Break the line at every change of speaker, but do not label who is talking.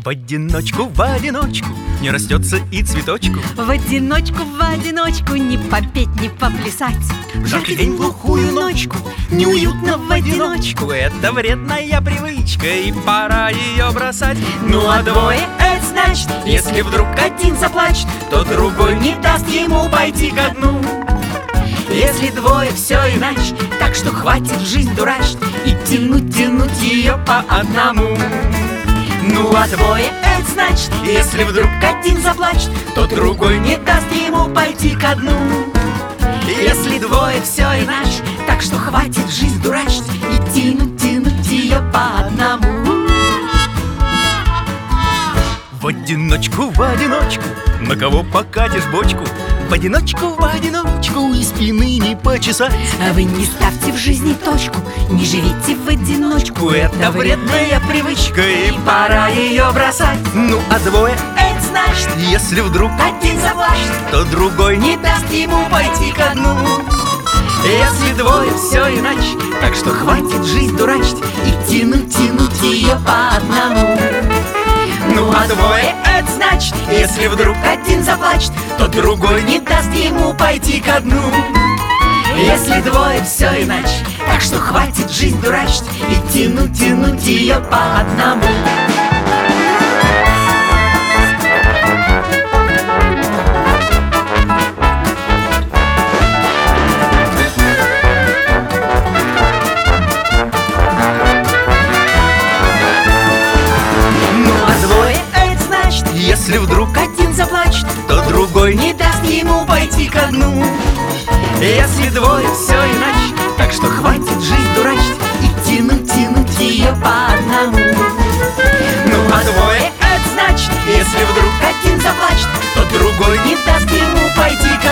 в одиночку не растется и цветочку.
В одиночку не попеть, не поплясать.
В жаркий день, глухую ночку неуютно в одиночку. Это вредная привычка, и пора ее бросать.
Ну а двое — это значит,
если вдруг один заплачет, то другой не даст ему пойти ко дну.
если двое все иначе, так что хватит жизнь дурачить и тянуть ее по одному. Ну а двое — это значит,
если вдруг
один заплачет,
то другой
не даст ему пойти ко дну. Если двое все иначе, так что хватит жизнь дурачить и тянуть ее по одному.
В одиночку, на кого покатишь бочку? В одиночку и спины не почесать.
А вы не ставьте в жизни точку, не живите в одиночку.
Это вредная привычка, и
пора ее бросать.
Ну а двое —
это значит,
если вдруг
один заплачет,
то другой
не даст ему пойти ко дну.
Если двое
все иначе, так что хватит жизнь дурачить и тянуть ее по одному.
Ну а двое
— это значит,
если вдруг
один заплачет,
то другой
не даст ему пойти ко дну. Если двое все иначе, так что хватит жизнь дурачить и тянуть ее по одному.
если вдруг
один заплачет,
то другой
не даст ему пойти ко дну.
Если двое
все иначе, так что хватит жизнь дурачить и тянуть ее по одному.
Ну а двое —
это значит,
если вдруг
один заплачет,
то другой
не даст ему пойти ко